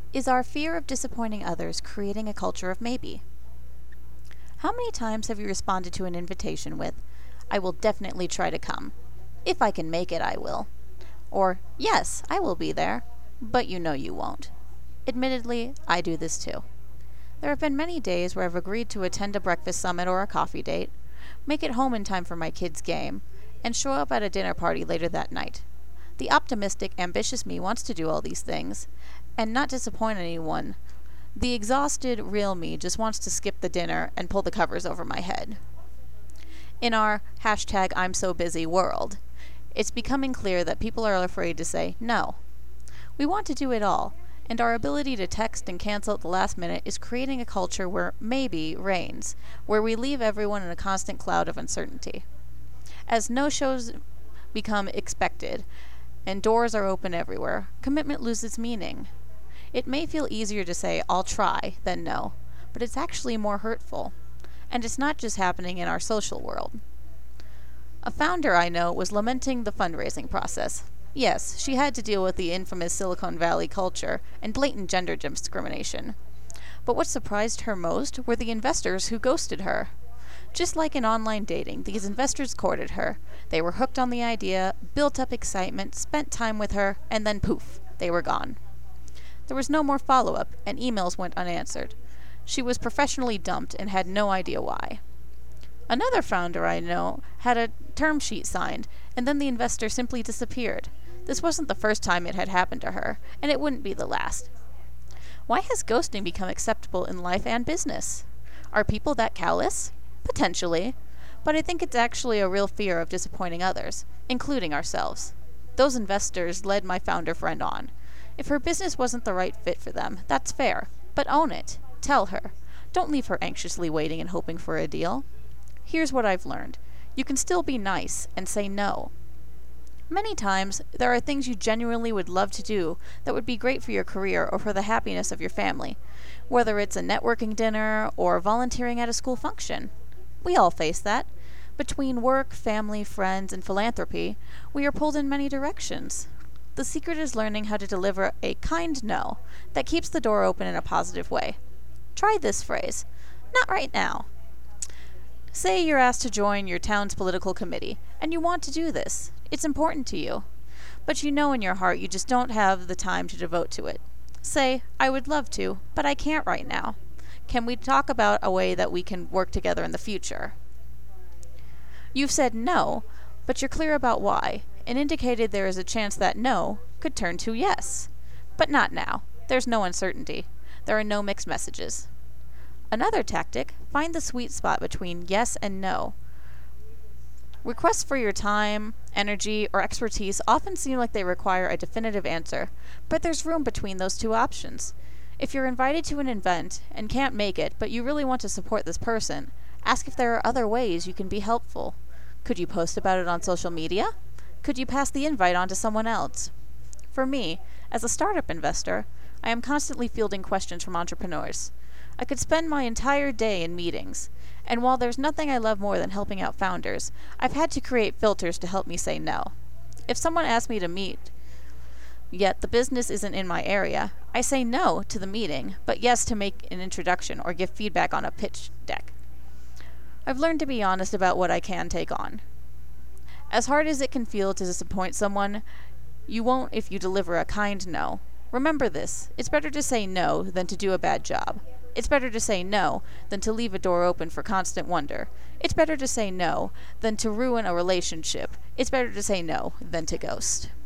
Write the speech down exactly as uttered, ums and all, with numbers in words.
Is our fear of disappointing others creating a culture of maybe? How many times have you responded to an invitation with, "I will definitely try to come. If I can make it, I will." Or, "Yes, I will be there," but you know you won't. Admittedly, I do this too. There have been many days where I've agreed to attend a breakfast summit or a coffee date, make it home in time for my kids' game, and show up at a dinner party later that night. The optimistic, ambitious me wants to do all these things, and not disappoint anyone. The exhausted, real me just wants to skip the dinner and pull the covers over my head. In our hashtag I'm so busy world, it's becoming clear that people are afraid to say no. We want to do it all, and our ability to text and cancel at the last minute is creating a culture where maybe reigns, where we leave everyone in a constant cloud of uncertainty. As no-shows become expected and doors are open everywhere, commitment loses meaning. It may feel easier to say, "I'll try," than no, but it's actually more hurtful. And it's not just happening in our social world. A founder I know was lamenting the fundraising process. Yes, she had to deal with the infamous Silicon Valley culture and blatant gender discrimination. But what surprised her most were the investors who ghosted her. Just like in online dating, these investors courted her. They were hooked on the idea, built up excitement, spent time with her, and then poof, they were gone. There was no more follow-up, and emails went unanswered. She was professionally dumped and had no idea why. Another founder I know had a term sheet signed, and then the investor simply disappeared. This wasn't the first time it had happened to her, and it wouldn't be the last. Why has ghosting become acceptable in life and business? Are people that callous? Potentially, but I think it's actually a real fear of disappointing others, including ourselves. Those investors led my founder friend on. If her business wasn't the right fit for them, that's fair, but own it. Tell her. Don't leave her anxiously waiting and hoping for a deal. Here's what I've learned. You can still be nice and say no. Many times, there are things you genuinely would love to do that would be great for your career or for the happiness of your family, whether it's a networking dinner or volunteering at a school function. We all face that. Between work, family, friends, and philanthropy, we are pulled in many directions. The secret is learning how to deliver a kind no that keeps the door open in a positive way. Try this phrase. Not right now. Say you're asked to join your town's political committee, and you want to do this. It's important to you. But you know in your heart you just don't have the time to devote to it. Say, "I would love to, but I can't right now. Can we talk about a way that we can work together in the future?" You've said no, but you're clear about why, and indicated there is a chance that no could turn to yes. But not now. There's no uncertainty. There are no mixed messages. Another tactic, find the sweet spot between yes and no. Requests for your time, energy, or expertise often seem like they require a definitive answer, but there's room between those two options. If you're invited to an event and can't make it, but you really want to support this person, ask if there are other ways you can be helpful. Could you post about it on social media? Could you pass the invite on to someone else? For me, as a startup investor, I am constantly fielding questions from entrepreneurs. I could spend my entire day in meetings, and while there's nothing I love more than helping out founders, I've had to create filters to help me say no. If someone asks me to meet, yet the business isn't in my area, I say no to the meeting, but yes to make an introduction or give feedback on a pitch deck. I've learned to be honest about what I can take on. As hard as it can feel to disappoint someone, you won't if you deliver a kind no. Remember this, it's better to say no than to do a bad job. It's better to say no than to leave a door open for constant wonder. It's better to say no than to ruin a relationship. It's better to say no than to ghost.